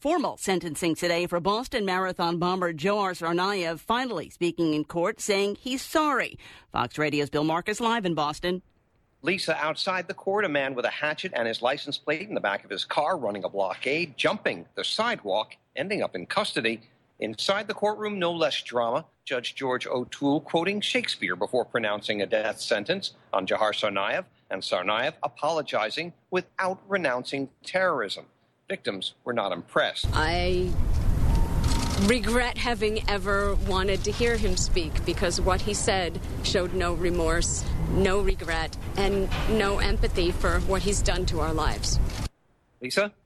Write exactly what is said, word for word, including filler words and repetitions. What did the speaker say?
Formal sentencing today for Boston Marathon bomber Dzhokhar Tsarnaev, finally speaking in court, saying he's sorry. Fox Radio's Bill Marcus live in Boston. Lisa, outside the court, a man with a hatchet and his license plate in the back of his car running a blockade, jumping the sidewalk, ending up in custody. Inside the courtroom, no less drama. Judge George O'Toole quoting Shakespeare before pronouncing a death sentence on Dzhokhar Tsarnaev, and Tsarnaev apologizing without renouncing terrorism. Victims were not impressed. I regret having ever wanted to hear him speak because what he said showed no remorse, no regret, and no empathy for what he's done to our lives. Lisa?